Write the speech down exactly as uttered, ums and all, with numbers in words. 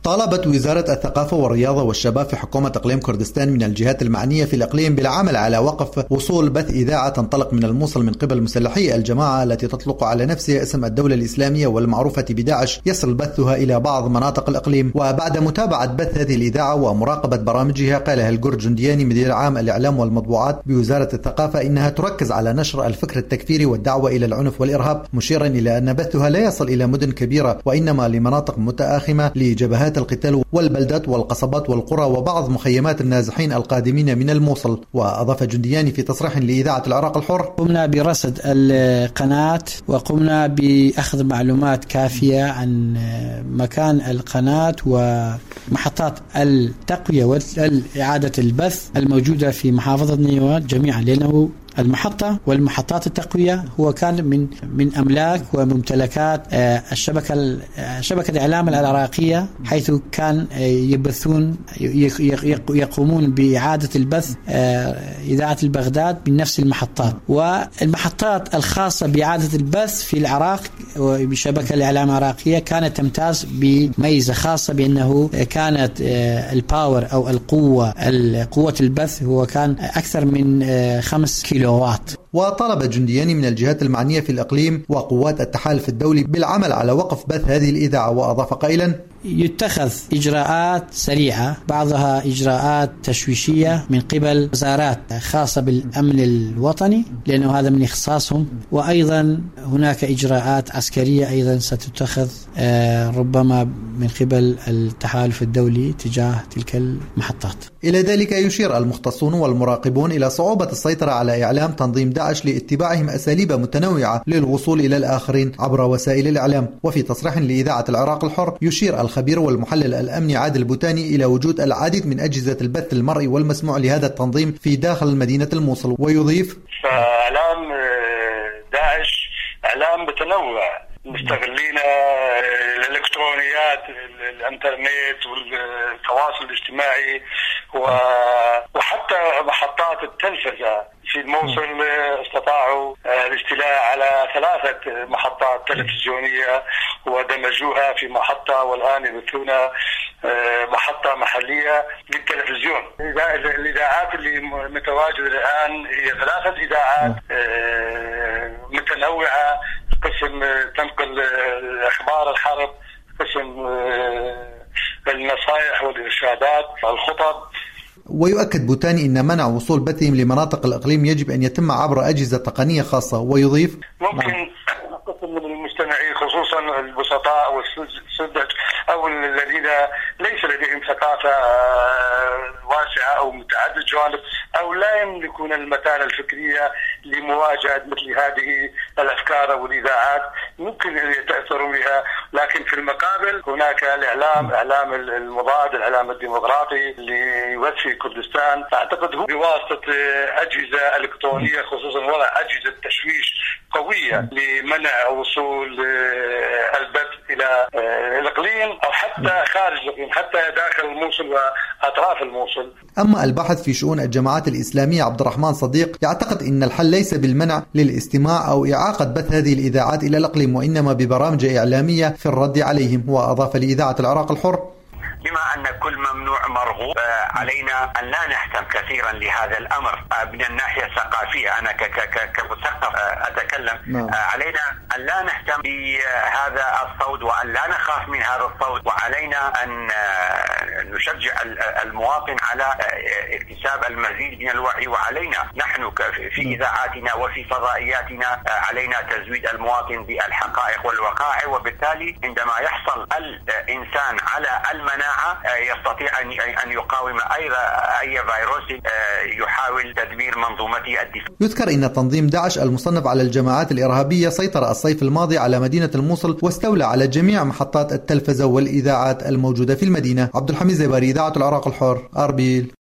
طالبت وزارة الثقافة والرياضة والشباب في حكومة إقليم كردستان من الجهات المعنية في الإقليم بالعمل على وقف وصول بث إذاعة تنطلق من الموصل من قبل مسلحي الجماعة التي تطلق على نفسها اسم الدولة الإسلامية والمعروفة بداعش يصل بثها إلى بعض مناطق الإقليم. وبعد متابعة بث هذه الإذاعة ومراقبة برامجها، قال هلجور جندياني مدير عام الإعلام والمطبوعات بوزارة الثقافة إنها تركز على نشر الفكر التكفيري والدعوة إلى العنف والإرهاب، مشيرا إلى أن بثها لا يصل إلى مدن كبيرة وإنما لمناطق متآخمة لجبهات القتال والبلدات والقصبات والقرى وبعض مخيمات النازحين القادمين من الموصل. وأضاف جندياني في تصريح لإذاعة العراق الحر: قمنا برصد القناة وقمنا بأخذ معلومات كافية عن مكان القناة ومحطات التقوية وإعادة البث الموجودة في محافظة نينوى جميعا، لأنه المحطة والمحطات التقوية هو كان من من أملاك وممتلكات الشبكة شبكة الإعلام العراقية، حيث كان يبثون يقومون بإعادة البث إذاعة البغداد من نفس المحطات. والمحطات الخاصة بإعادة البث في العراق بشبكة الإعلام العراقية كانت تمتاز بميزة خاصة، بأنه كانت الباور أو القوة قوة البث هو كان أكثر من خمس كيلو. وطلب جندياني من الجهات المعنية في الإقليم وقوات التحالف الدولي بالعمل على وقف بث هذه الإذاعة. وأضاف قائلا: يتخذ إجراءات سريعة، بعضها إجراءات تشويشية من قبل وزارات خاصة بالأمن الوطني لأنه هذا من اختصاصهم، وأيضا هناك إجراءات عسكرية أيضا ستتخذ ربما من قبل التحالف الدولي تجاه تلك المحطات. إلى ذلك يشير المختصون والمراقبون إلى صعوبة السيطرة على إعلام تنظيم داعش لاتباعهم أساليب متنوعة للوصول إلى الآخرين عبر وسائل الإعلام. وفي تصريح لإذاعة العراق الحر يشير الخبير والمحلل الأمني عادل بوتاني إلى وجود العديد من أجهزة البث المرئي والمسموع لهذا التنظيم في داخل مدينة الموصل، ويضيف: فإعلام داعش إعلام متنوع، مستغلين الإلكترونيات الانترنت والتواصل الاجتماعي وحتى محطات التلفزة. في الموصل استطاعوا الاستيلاء على ثلاثة محطات تلفزيونية ودمجوها في محطة، والآن يبثون محطة محلية للتلفزيون. الإذاعات اللي متواجدة الآن هي ثلاثة إذاعات متنوعة، قسم تنقل أخبار الحرب، قسم النصائح والإرشادات، الخطب. ويؤكد بوتاني أن منع وصول بثهم لمناطق الإقليم يجب أن يتم عبر أجهزة تقنية خاصة. ويضيف: ممكن قسم من المستمعين خصوصا البسطاء والسذج أو الذين ليس لديهم ثقافة واسعة أو متعدد جوانب أو لا يملكون المتانة الفكرية لمواجهة مثل هذه الأفكار أو الإذاعات، ممكن أن يتأثروا بها. لكن في المقابل هناك الإعلام إعلام المضاد، الإعلام الديمقراطي اللي يوفي كردستان، أعتقد هو بواسطة أجهزة إلكترونية خصوصا وضع أجهزة تشويش قوية لمنع وصول البث إلى الإقليم أو حتى خارج الإقليم، حتى داخل الموصل وأطراف الموصل. أما الباحث في شؤون الجماعات الإسلامية عبد الرحمن صديق يعتقد أن الحل ليس بالمنع للاستماع أو إعاقة بث هذه الإذاعات إلى الإقليم، وإنما ببرامج إعلامية في الرد عليهم. وأضاف لإذاعة العراق الحر: بما أن كل ممنوع مرغوب علينا أن لا نهتم كثيرا لهذا الأمر من الناحية الثقافية. أنا كمثقف أتكلم نعم. علينا أن لا نهتم بهذا الصوت وأن لا نخاف من هذا الصوت، وعلينا أن نشجع المواطن على اكتساب المزيد من الوعي. وعلينا نحن في إذاعاتنا وفي فضائياتنا علينا تزويد المواطن بالحقائق والوقائع، وبالتالي عندما يحصل الإنسان على المناعة يستطيع أن يقاوم أي أي فيروس يحاول تدمير منظومته الدفاع. يذكر أن تنظيم داعش المصنف على الجماعات الإرهابية سيطر الصيف الماضي على مدينة الموصل واستولى على جميع محطات التلفزة والإذاعات الموجودة في المدينة. عبد الحميد زباري، إذاعة العراق الحر، أربيل.